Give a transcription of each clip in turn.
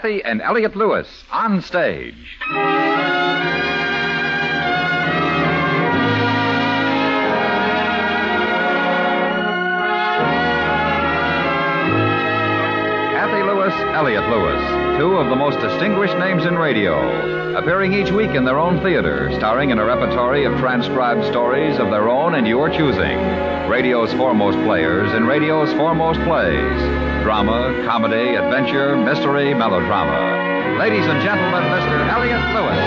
Kathy and Elliot Lewis on stage. Kathy Lewis, Elliot Lewis, two of the most distinguished names in radio, appearing each week in their own theater, starring in a repertory of transcribed stories of their own and your choosing. Radio's foremost players in radio's foremost plays. Drama, comedy, adventure, mystery, melodrama. Ladies and gentlemen, Mr. Elliot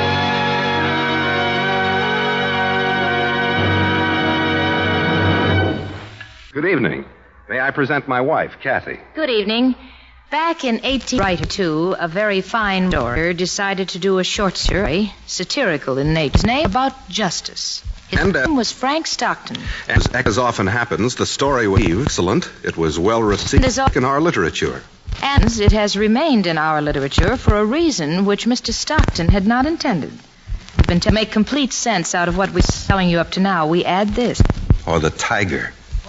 Lewis. Good evening. May I present my wife, Kathy? Good evening. Back in 1892, a very fine daughter decided to do a short story, satirical in nature, about justice. His name was Frank Stockton. As often happens, the story was excellent. It was well received in our literature. And it has remained in our literature for a reason which Mr. Stockton had not intended. But to make complete sense out of what we're telling you up to now, we add this. Or the tiger.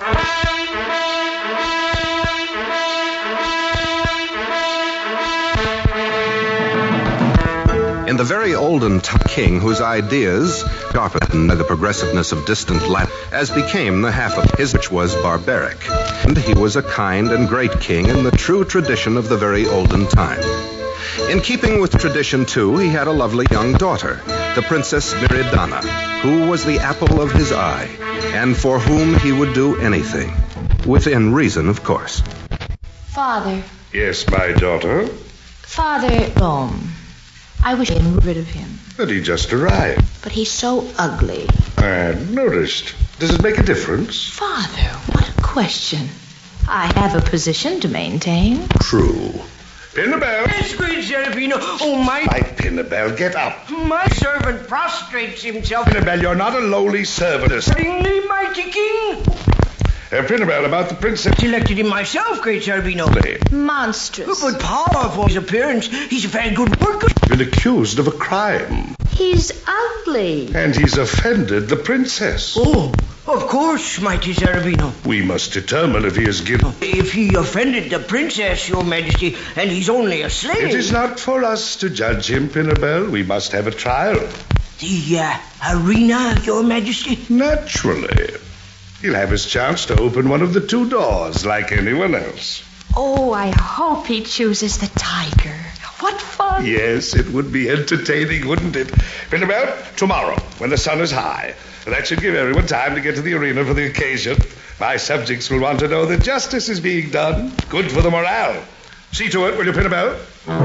In the very olden king whose ideas, sharpened by the progressiveness of distant Latin, as became the half of his, which was barbaric. And he was a kind and great king in the true tradition of the very olden time. In keeping with tradition, too, he had a lovely young daughter, the Princess Miridana, who was the apple of his eye, and for whom he would do anything. Within reason, of course. Father. Yes, my daughter? Father, I wish I had rid of him. But he just arrived. But he's so ugly. I hadn't noticed. Does it make a difference? Father, what a question. I have a position to maintain. True. Pinnabel! Yes, good Zerbino. Oh, my Pinnabel, get up. My servant prostrates himself. Pinnabel, you're not a lowly servant. Suddenly, mighty king. Pinnabel, about the princess. Selected him myself, great Zerbino. Monstrous. But powerful his appearance. He's a very good worker. Been accused of a crime. He's ugly. And he's offended the princess. Oh, of course, mighty Zerbino. We must determine if he is guilty. If he offended the princess, your majesty, and he's only a slave. It is not for us to judge him, Pinnabel. We must have a trial. The arena, your majesty? Naturally. He'll have his chance to open one of the two doors like anyone else. Oh, I hope he chooses the tiger. What fun. Yes, it would be entertaining, wouldn't it? Pinnabel, tomorrow, when the sun is high. That should give everyone time to get to the arena for the occasion. My subjects will want to know that justice is being done. Good for the morale. See to it, will you, Pinnabel?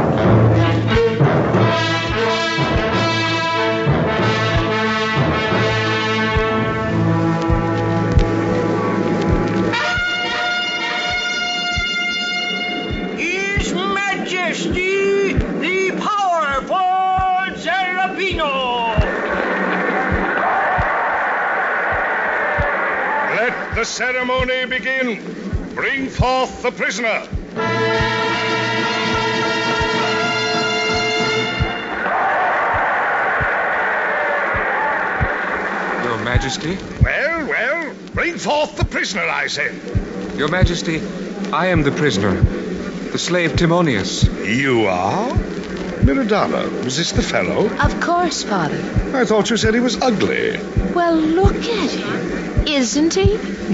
The ceremony begin. Bring forth the prisoner. Your Majesty? Well, bring forth the prisoner, I say. Your Majesty, I am the prisoner, the slave Timonius. You are? Miridana, was this the fellow? Of course, Father. I thought you said he was ugly. Well, look at him. Isn't he?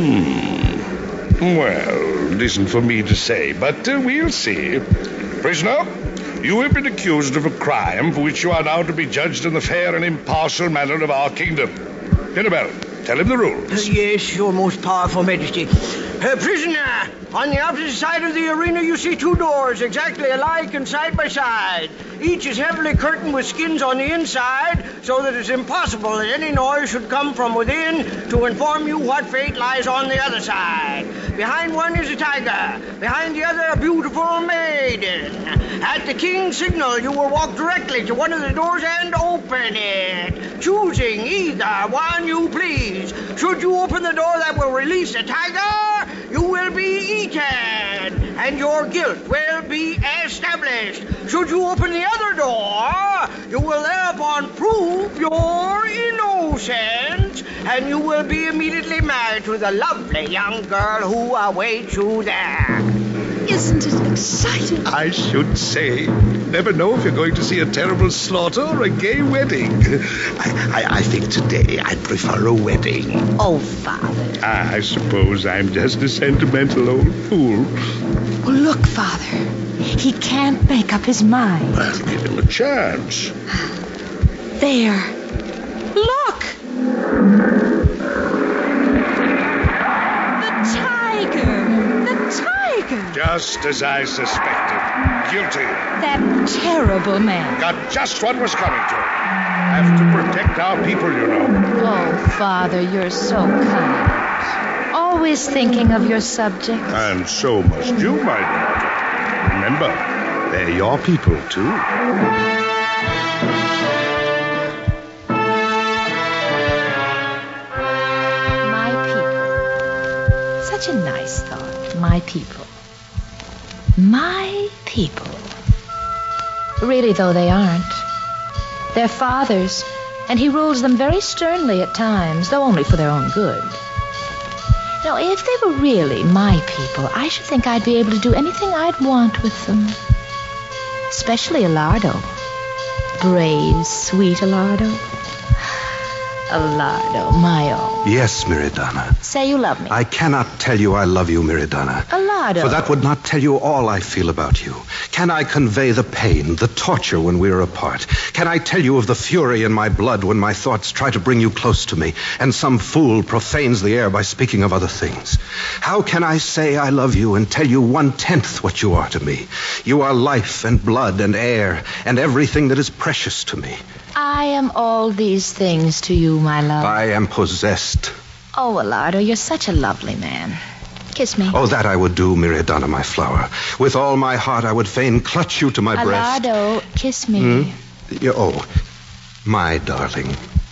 Well, it isn't for me to say, but we'll see. Prisoner, you have been accused of a crime for which you are now to be judged in the fair and impartial manner of our kingdom. Pinnabel, tell him the rules. Yes, your most powerful majesty. Prisoner, on the opposite side of the arena you see two doors, exactly alike and side by side. Each is heavily curtained with skins on the inside, so that it's impossible that any noise should come from within to inform you what fate lies on the other side. Behind one is a tiger, behind the other a beautiful maiden. At the king's signal, you will walk directly to one of the doors and open it, choosing either one you please. Should you open the door that will release the tiger, you will be eaten, and your guilt will be established. Should you open the other door, you will thereupon prove your innocence, and you will be immediately married to the lovely young girl who awaits you there. Isn't it exciting? I should say. never know if you're going to see a terrible slaughter or a gay wedding. I think today I'd prefer a wedding. Oh, Father. I suppose I'm just a sentimental old fool. Oh, look, Father. He can't make up his mind. Well, give him a chance. There. Look! The tiger! Just as I suspected. Guilty. That terrible man. Got just what was coming to him. Have to protect our people, you know. Oh, Father, you're so kind. Always thinking of your subjects. And so must you, my daughter. Remember, they're your people, too. Such a nice thought. My people. My people. Really, though, they aren't. They're Father's, and he rules them very sternly at times, though only for their own good. Now, if they were really my people, I should think I'd be able to do anything I'd want with them. Especially Alardo. Brave, sweet Alardo. Alardo, my own. Yes, Miridana. Say you love me. I cannot tell you I love you, Miridana. Alardo. For that would not tell you all I feel about you. Can I convey the pain, the torture when we are apart? Can I tell you of the fury in my blood when my thoughts try to bring you close to me, and some fool profanes the air by speaking of other things? How can I say I love you and tell you 1/10 what you are to me? You are life and blood and air and everything that is precious to me. I am all these things to you, my love. I am possessed. Oh, Alardo, you're such a lovely man. Kiss me. Oh, that I would do, Miridana, my flower. With all my heart, I would fain clutch you to my breast. Alardo, kiss me. Oh, my darling.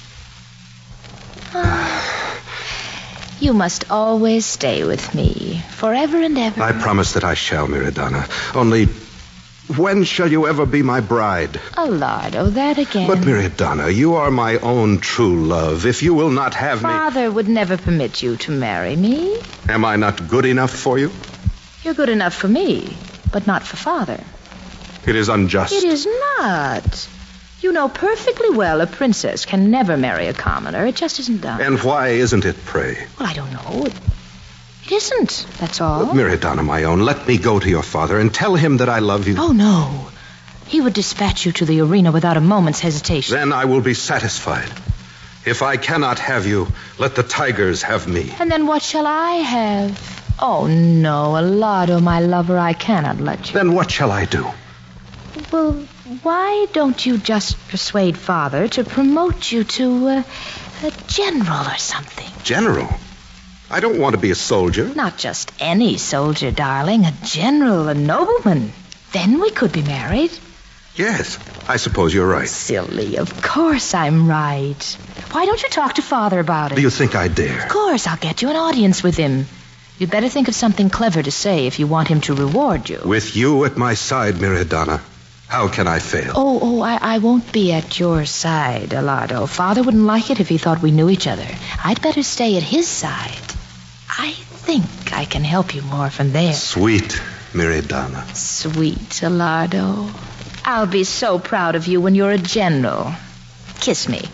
You must always stay with me, forever and ever. I promise that I shall, Miridana. Only, when shall you ever be my bride? Alardo, that again. But, Miridana, you are my own true love. If you will not have me... Father would never permit you to marry me. Am I not good enough for you? You're good enough for me, but not for Father. It is unjust. It is not. You know perfectly well a princess can never marry a commoner. It just isn't done. And why isn't it, pray? Well, I don't know. It isn't, that's all. Miridana, my own, let me go to your father and tell him that I love you. Oh, no. He would dispatch you to the arena without a moment's hesitation. Then I will be satisfied. If I cannot have you, let the tigers have me. And then what shall I have? Oh, no, Alardo, my lover, I cannot let you. Then what shall I do? Well, why don't you just persuade Father to promote you to a general or something? General? I don't want to be a soldier. Not just any soldier, darling. A general, a nobleman. Then we could be married. Yes, I suppose you're right. Silly, of course I'm right. Why don't you talk to Father about it? Do you think I dare? Of course, I'll get you an audience with him. You'd better think of something clever to say if you want him to reward you. With you at my side, Miridana, how can I fail? I won't be at your side, Alardo. Father wouldn't like it if he thought we knew each other. I'd better stay at his side. I think I can help you more from there. Sweet Miridana. Sweet Alardo. I'll be so proud of you when you're a general. Kiss me.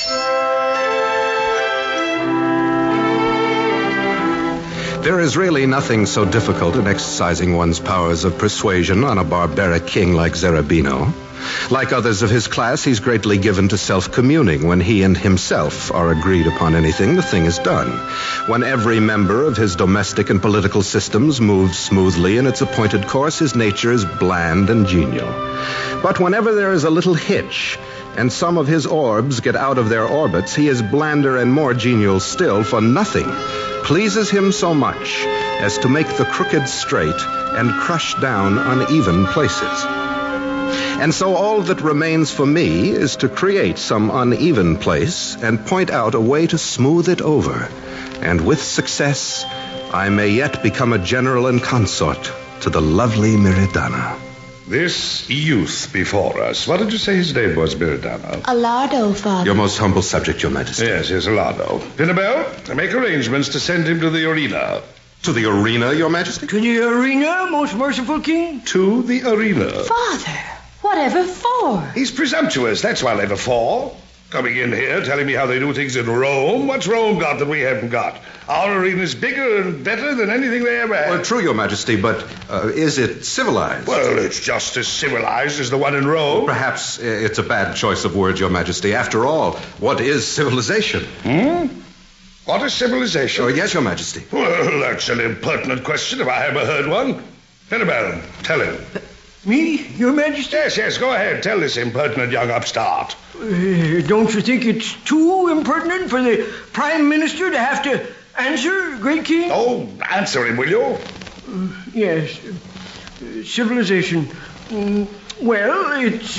There is really nothing so difficult in exercising one's powers of persuasion on a barbaric king like Zerbino. Like others of his class, he's greatly given to self-communing. When he and himself are agreed upon anything, the thing is done. When every member of his domestic and political systems moves smoothly in its appointed course, his nature is bland and genial. But whenever there is a little hitch, and some of his orbs get out of their orbits, he is blander and more genial still, for nothing pleases him so much as to make the crooked straight and crush down uneven places. And so all that remains for me is to create some uneven place and point out a way to smooth it over. And with success, I may yet become a general and consort to the lovely Miridana. This youth before us, what did you say his name was, Miridana? Alardo, Father. Your most humble subject, Your Majesty. Yes, Alardo. Pinabel, make arrangements to send him to the arena. To the arena, Your Majesty? To the arena, most merciful king? To the arena. Father, what Whatever for? He's presumptuous. That's why they fall. Coming in here, telling me how they do things in Rome. What's Rome got that we haven't got? Our arena's bigger and better than anything they ever had. Well, true, Your Majesty, but is it civilized? Well, it's just as civilized as the one in Rome. Perhaps it's a bad choice of words, Your Majesty. After all, what is civilization? What is civilization? Oh, yes, Your Majesty. Well, that's an impertinent question if I ever heard one. Annabelle, tell him. Me, Your Majesty? Yes, go ahead. Tell this impertinent young upstart. Don't you think it's too impertinent for the Prime Minister to have to answer, Great King? Oh, answer him, will you? Yes. Civilization. Well, it's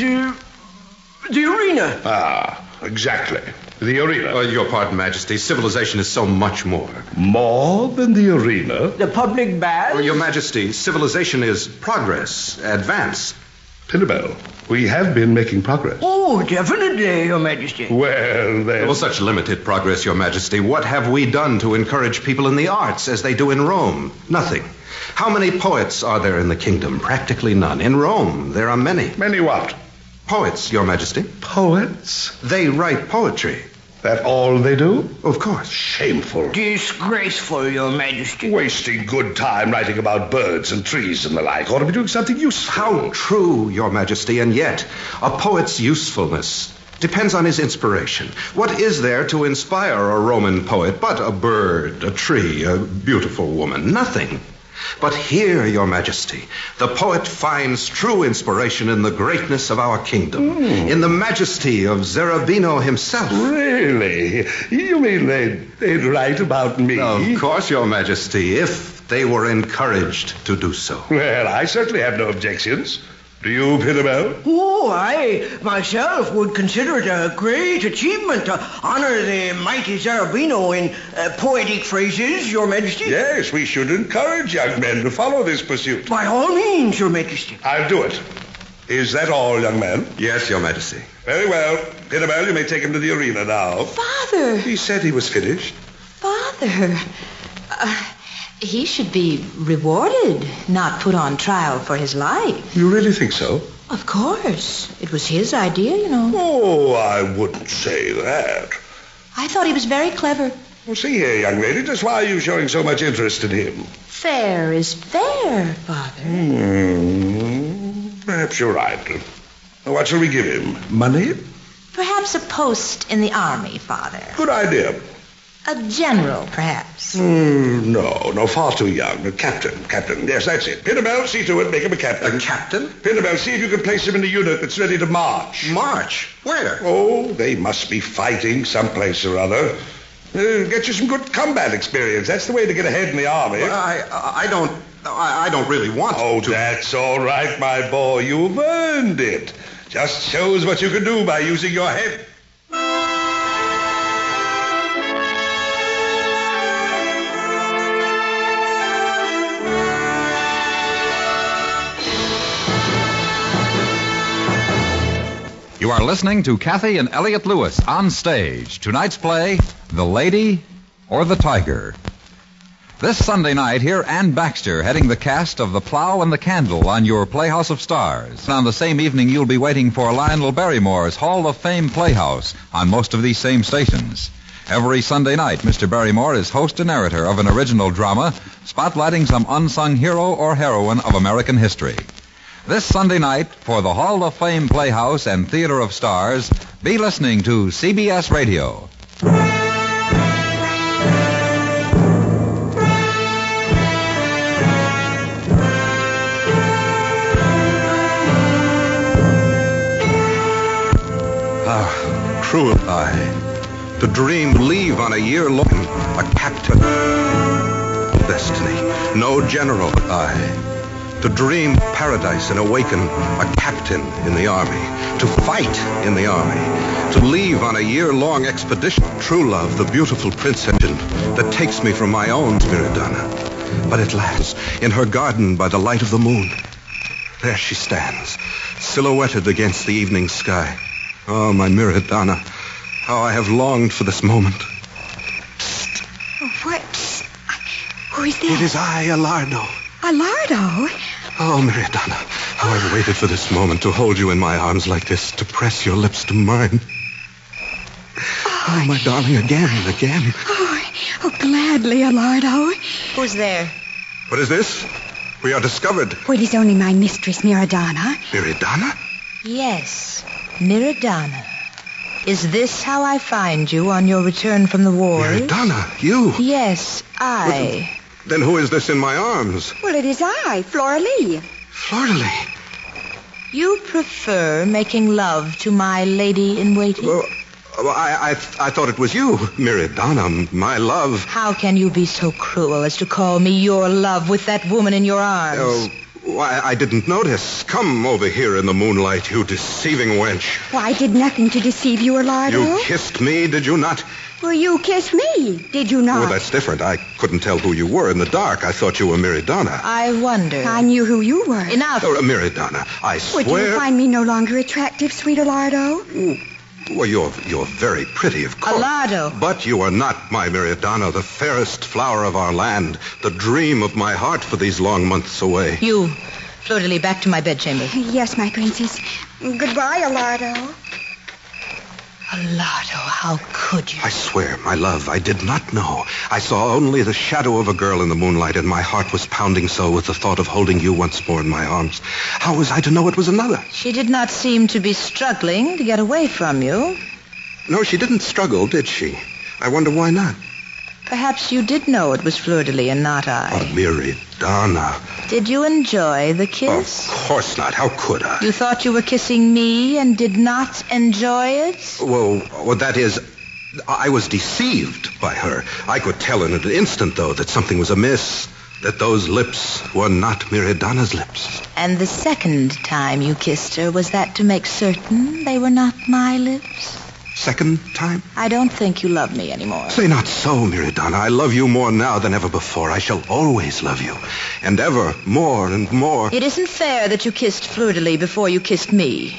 the arena. Ah, exactly. The arena. Your pardon, Majesty. Civilization is so much more. More than the arena? The public baths. Your Majesty, civilization is progress, advance. Pinnabel, we have been making progress. Oh, definitely, Your Majesty. Well, then. Well, such limited progress, Your Majesty. What have we done to encourage people in the arts as they do in Rome? Nothing. How many poets are there in the kingdom? Practically none. In Rome, there are many. Many what? Poets, Your Majesty. Poets? They write poetry. That all they do? Of course. Shameful. Disgraceful, Your Majesty. Wasting good time writing about birds and trees and the like. Ought to be doing something useful. How true, Your Majesty, and yet a poet's usefulness depends on his inspiration. What is there to inspire a Roman poet but a bird, a tree, a beautiful woman? Nothing. But here, Your Majesty, the poet finds true inspiration in the greatness of our kingdom, in the majesty of Zerbino himself. Really? You mean they'd write about me? Of course, Your Majesty, if they were encouraged to do so. Well, I certainly have no objections. Do you, Pinnabel? Oh, I myself would consider it a great achievement to honor the mighty Zerbino in poetic phrases, Your Majesty. Yes, we should encourage young men to follow this pursuit. By all means, Your Majesty. I'll do it. Is that all, young man? Yes, Your Majesty. Very well. Pinnabel, you may take him to the arena now. Father! He said he was finished. Father! He should be rewarded, not put on trial for his life. You really think so? Of course. It was his idea, you know. Oh, I wouldn't say that. I thought he was very clever. Well, see here, young lady, just why are you showing so much interest in him? Fair is fair, Father. Perhaps you're right. What shall we give him? Money? Perhaps a post in the army, Father. Good idea. A general, perhaps. No, far too young. A captain. Yes, that's it. Pinnabel, see to it, make him a captain. A captain? Pinnabel, see if you can place him in a unit that's ready to march. March? Where? Oh, they must be fighting someplace or other. Get you some good combat experience. That's the way to get ahead in the army. Well, I don't really want Oh, to. that's all right, my boy. You've earned it. Just shows what you can do by using your head. You are listening to Kathy and Elliot Lewis on stage. Tonight's play, The Lady or the Tiger. This Sunday night, hear Ann Baxter heading the cast of The Plow and the Candle on your Playhouse of Stars. And on the same evening, you'll be waiting for Lionel Barrymore's Hall of Fame Playhouse on most of these same stations. Every Sunday night, Mr. Barrymore is host and narrator of an original drama spotlighting some unsung hero or heroine of American history. This Sunday night, for the Hall of Fame Playhouse and Theater of Stars, be listening to CBS Radio. Ah, cruel I. To dream, leave on a year long, a captain. Destiny, no general I. To dream paradise and awaken a captain in the army. To fight in the army. To leave on a year-long expedition. True love, the beautiful princess that takes me from my own Miradonna. But at last, in her garden by the light of the moon, there she stands, silhouetted against the evening sky. Oh, my Miradonna, how I have longed for this moment. Psst. Oh, what? Psst. Who is that? It is I, Alardo. Alardo? Oh, Miradonna, How I've waited for this moment to hold you in my arms like this, to press your lips to mine. Oh, my darling, again and again. Oh, gladly, Alardo. Who's there? What is this? We are discovered. Well, it is only my mistress, Miradana. Miradana? Yes, Miradana. Is this how I find you on your return from the wars? Miradana, you? Yes, I. Then who is this in my arms? Well, it is I, Flora Lee. Fleur-de-lis. You prefer making love to my lady-in-waiting? Well, I thought it was you, Miradana, my love. How can you be so cruel as to call me your love with that woman in your arms? Oh, why, I didn't notice. Come over here in the moonlight, you deceiving wench. Why, I did nothing to deceive you, Alardo. You kissed me, did you not? Well, you kissed me, did you not? Oh, that's different. I couldn't tell who you were in the dark. I thought you were Miradana. I wonder. I knew who you were. Enough. Oh, Miradana, I swear... Would you find me no longer attractive, sweet Alardo? Well, you're very pretty, of course. Alardo. But you are not my Miradana, the fairest flower of our land, the dream of my heart for these long months away. You, Fleur-de-lis, back to my bedchamber. Yes, my princess. Goodbye, Alardo. Alardo, how could you? I swear, my love, I did not know. I saw only the shadow of a girl in the moonlight, and my heart was pounding so with the thought of holding you once more in my arms. How was I to know it was another? She did not seem to be struggling to get away from you. No, she didn't struggle, did she? I wonder why not. Perhaps you did know it was Fleur-de-lis and not Oh, I. Miradana. Did you enjoy the kiss? Of course not. How could I? You thought you were kissing me and did not enjoy it? Well, that is, I was deceived by her. I could tell in an instant, though, that something was amiss, that those lips were not Miradana's lips. And the second time you kissed her, was that to make certain they were not my lips? Second time? I don't think you love me anymore. Say not so, Miradana. I love you more now than ever before. I shall always love you. And ever more and more. It isn't fair that you kissed Fleur-de-lis before you kissed me.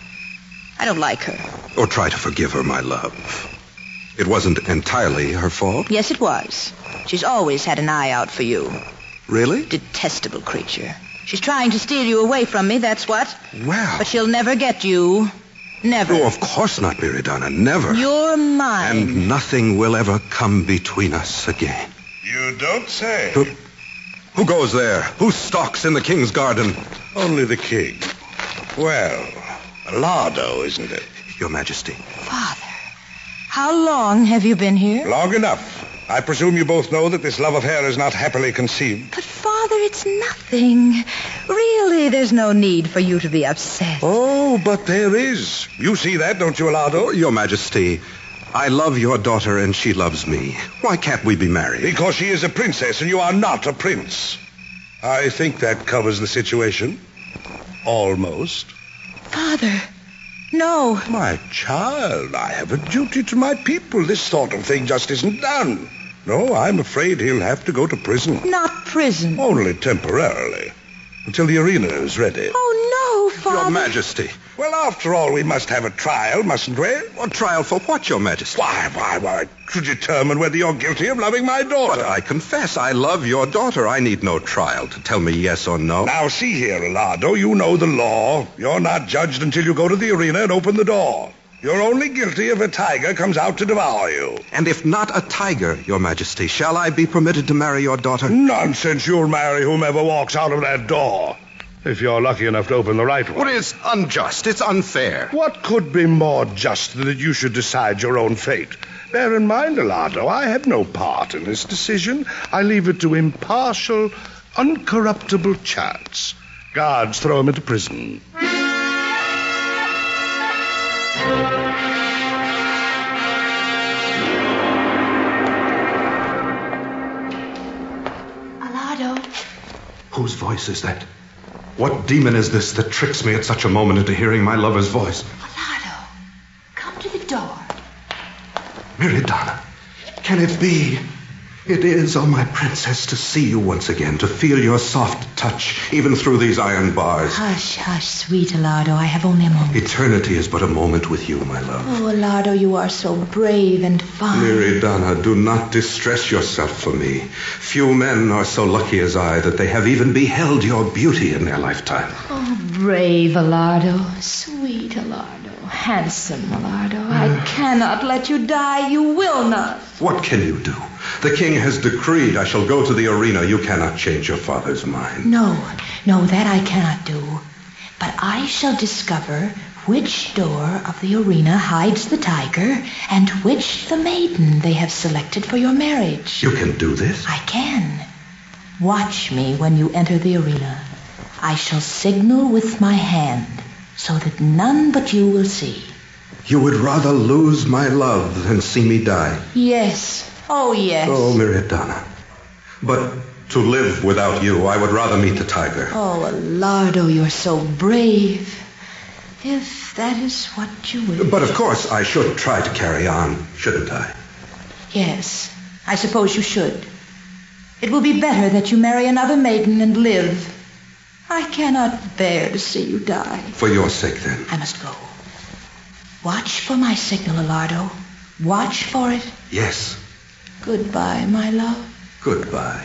I don't like her. Or try to forgive her, my love. It wasn't entirely her fault. Yes, it was. She's always had an eye out for you. Really? Detestable creature. She's trying to steal you away from me, that's what. Well. But she'll never get you. Never. Oh, of course not, Miradana. Never. You're mine. And nothing will ever come between us again. You don't say. Who goes there? Who stalks in the king's garden? Only the king. Well, Alardo, isn't it? Your Majesty. Father, how long have you been here? Long enough. I presume you both know that this love affair is not happily conceived. But, Father, it's nothing. Really, there's no need for you to be upset. Oh, but there is. You see that, don't you, Alardo? Your Majesty, I love your daughter and she loves me. Why can't we be married? Because she is a princess and you are not a prince. I think that covers the situation. Almost. Father, no. My child, I have a duty to my people. This sort of thing just isn't done. No, I'm afraid he'll have to go to prison. Not prison. Only temporarily. Until the arena is ready. Oh, no, Father. Your Majesty. Well, after all, we must have a trial, mustn't we? A trial for what, Your Majesty? Why, to determine whether you're guilty of loving my daughter. But I confess, I love your daughter. I need no trial to tell me yes or no. Now, see here, Alardo, you know the law. You're not judged until you go to the arena and open the door. You're only guilty if a tiger comes out to devour you. And if not a tiger, Your Majesty, shall I be permitted to marry your daughter? Nonsense. You'll marry whomever walks out of that door. If you're lucky enough to open the right one. Well, it's unjust. It's unfair. What could be more just than that you should decide your own fate? Bear in mind, Alardo, I have no part in this decision. I leave it to impartial, uncorruptible chance. Guards throw him into prison. Alardo. Whose voice is that? What demon is this that tricks me at such a moment into hearing my lover's voice? Alardo, come to the door. Miradana, can it be? It is, oh my princess, to see you once again, to feel your soft touch, even through these iron bars. Hush, hush, sweet Alardo. I have only a moment. Eternity is but a moment with you, my love. Oh, Alardo, you are so brave and fine. Miridana, do not distress yourself for me. Few men are so lucky as I that they have even beheld your beauty in their lifetime. Oh, brave Alardo, sweet Alardo, handsome Alardo. I cannot let you die. You will not. What can you do? The king has decreed I shall go to the arena. You cannot change your father's mind. No, that I cannot do. But I shall discover which door of the arena hides the tiger and which the maiden they have selected for your marriage. You can do this? I can. Watch me when you enter the arena. I shall signal with my hand so that none but you will see. You would rather lose my love than see me die? Yes. Oh, yes. Oh, Miridana. But to live without you, I would rather meet the tiger. Oh, Alardo, you're so brave. If that is what you wish. But of course, I should try to carry on, shouldn't I? Yes, I suppose you should. It will be better that you marry another maiden and live. I cannot bear to see you die. For your sake, then. I must go. Watch for my signal, Alardo. Watch for it. Yes. Goodbye, my love. Goodbye.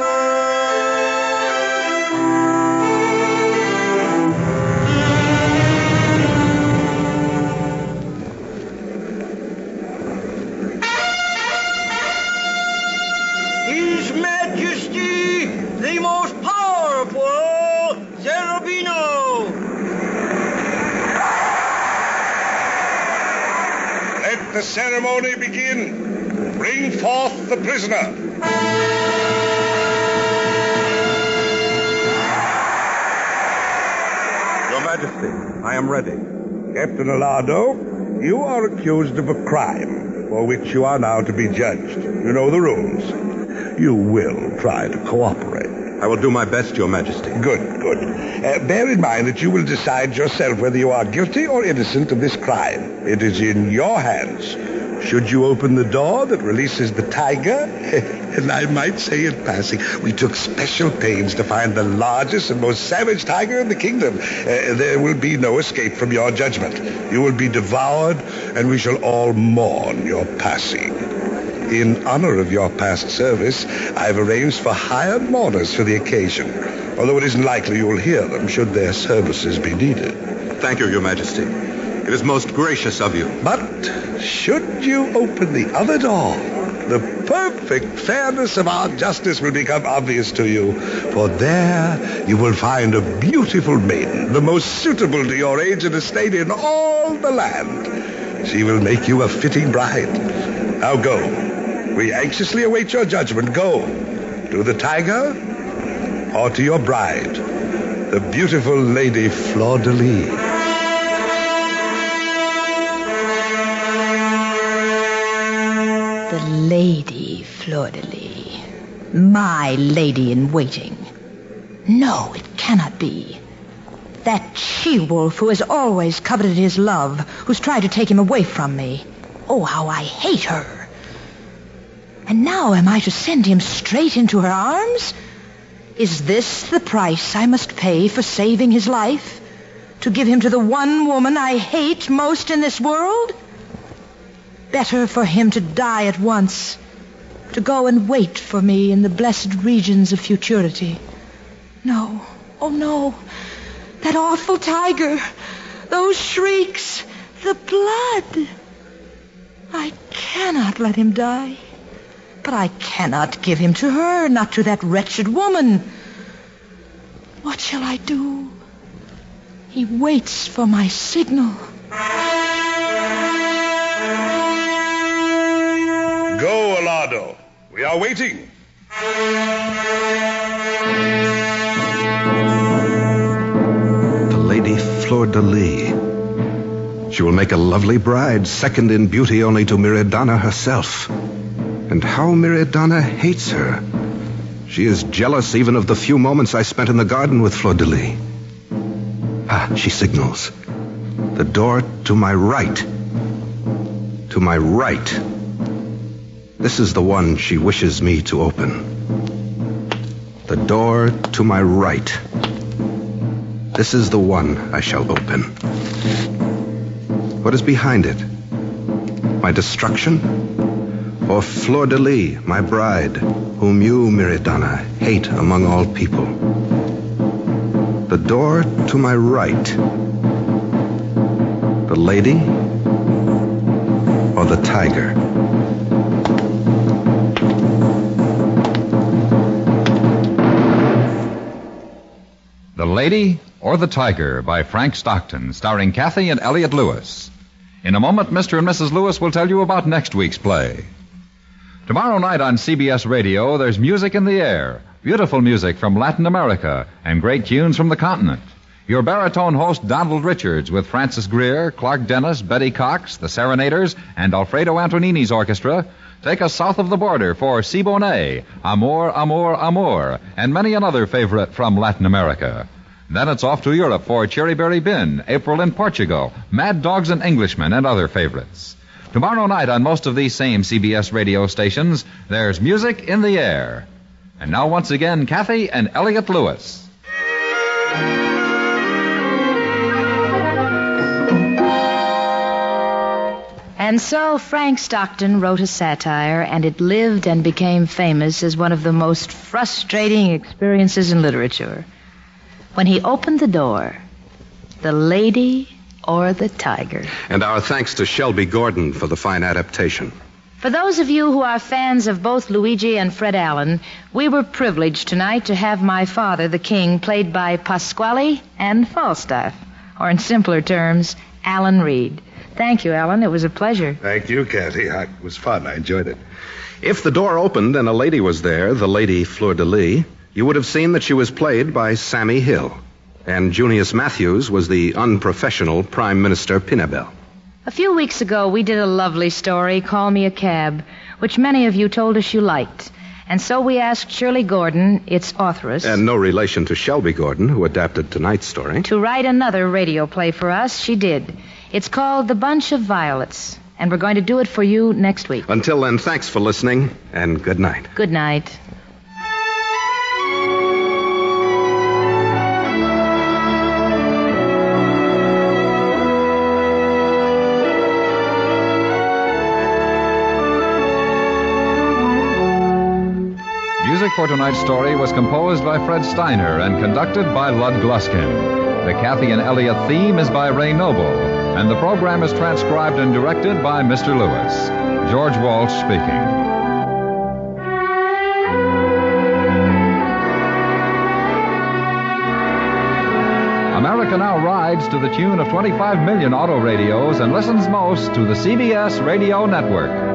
His Majesty, the most powerful Cherubino. Let the ceremony begin. Bring forth the prisoner. Your Majesty, I am ready. Captain Alardo, you are accused of a crime for which you are now to be judged. You know the rules. You will try to cooperate. I will do my best, Your Majesty. Good. Bear in mind that you will decide yourself whether you are guilty or innocent of this crime. It is in your hands. Should you open the door that releases the tiger, and I might say in passing, we took special pains to find the largest and most savage tiger in the kingdom. There will be no escape from your judgment. You will be devoured, and we shall all mourn your passing. In honor of your past service, I've arranged for hired mourners for the occasion, although it isn't likely you will hear them should their services be needed. Thank you, Your Majesty. It is most gracious of you. But should you open the other door, the perfect fairness of our justice will become obvious to you, for there you will find a beautiful maiden, the most suitable to your age and estate in all the land. She will make you a fitting bride. Now go. We anxiously await your judgment. Go. To the tiger or to your bride, the beautiful Lady Fleur-de-Lis. The Lady Fleur-de-Lis. My lady in waiting. No, it cannot be. That she-wolf who has always coveted his love, who's tried to take him away from me. Oh, how I hate her. And now am I to send him straight into her arms? Is this the price I must pay for saving his life? To give him to the one woman I hate most in this world? Better for him to die at once, to go and wait for me in the blessed regions of futurity. No, oh no, that awful tiger, those shrieks, the blood. I cannot let him die. But I cannot give him to her, not to that wretched woman. What shall I do? He waits for my signal. Go, Alardo. We are waiting. The Lady Fleur-de-Lis. She will make a lovely bride, second in beauty only to Miridana herself. And how Miridana hates her. She is jealous even of the few moments I spent in the garden with Fleur-de-Lis. Ah, she signals. The door to my right. To my right. This is the one she wishes me to open. The door to my right. This is the one I shall open. What is behind it? My destruction? Or Fleur-de-Lis, my bride, whom you, Miridana, hate among all people? The door to my right. The lady or the tiger? The Lady or the Tiger by Frank Stockton, starring Kathy and Elliott Lewis. In a moment, Mr. and Mrs. Lewis will tell you about next week's play. Tomorrow night on CBS Radio, there's music in the air. Beautiful music from Latin America and great tunes from the continent. Your baritone host, Donald Richards, with Francis Greer, Clark Dennis, Betty Cox, the Serenaders, and Alfredo Antonini's orchestra, take us south of the border for Siboney, Amor, Amor, Amor, and many another favorite from Latin America. Then it's off to Europe for Cherry Berry Bin, April in Portugal, Mad Dogs and Englishmen, and other favorites. Tomorrow night on most of these same CBS radio stations, there's music in the air. And now once again, Kathy and Elliott Lewis. And so Frank Stockton wrote a satire, and it lived and became famous as one of the most frustrating experiences in literature. When he opened the door, the lady or the tiger. And our thanks to Shelby Gordon for the fine adaptation. For those of you who are fans of both Luigi and Fred Allen, we were privileged tonight to have my father, the king, played by Pasquale and Falstaff, or in simpler terms, Alan Reed. Thank you, Alan. It was a pleasure. Thank you, Kathy. It was fun. I enjoyed it. If the door opened and a lady was there, the lady Fleur-de-Lis, you would have seen that she was played by Sammy Hill. And Junius Matthews was the unprofessional Prime Minister Pinabel. A few weeks ago, we did a lovely story, Call Me a Cab, which many of you told us you liked. And so we asked Shirley Gordon, its authoress... And no relation to Shelby Gordon, who adapted tonight's story. ...to write another radio play for us. She did. It's called The Bunch of Violets, and we're going to do it for you next week. Until then, thanks for listening, and good night. Good night. Music for tonight's story was composed by Fred Steiner and conducted by Lud Gluskin. The Kathy and Elliott theme is by Ray Noble, and the program is transcribed and directed by Mr. Lewis. George Walsh speaking. America now rides to the tune of 25 million auto radios and listens most to the CBS Radio Network.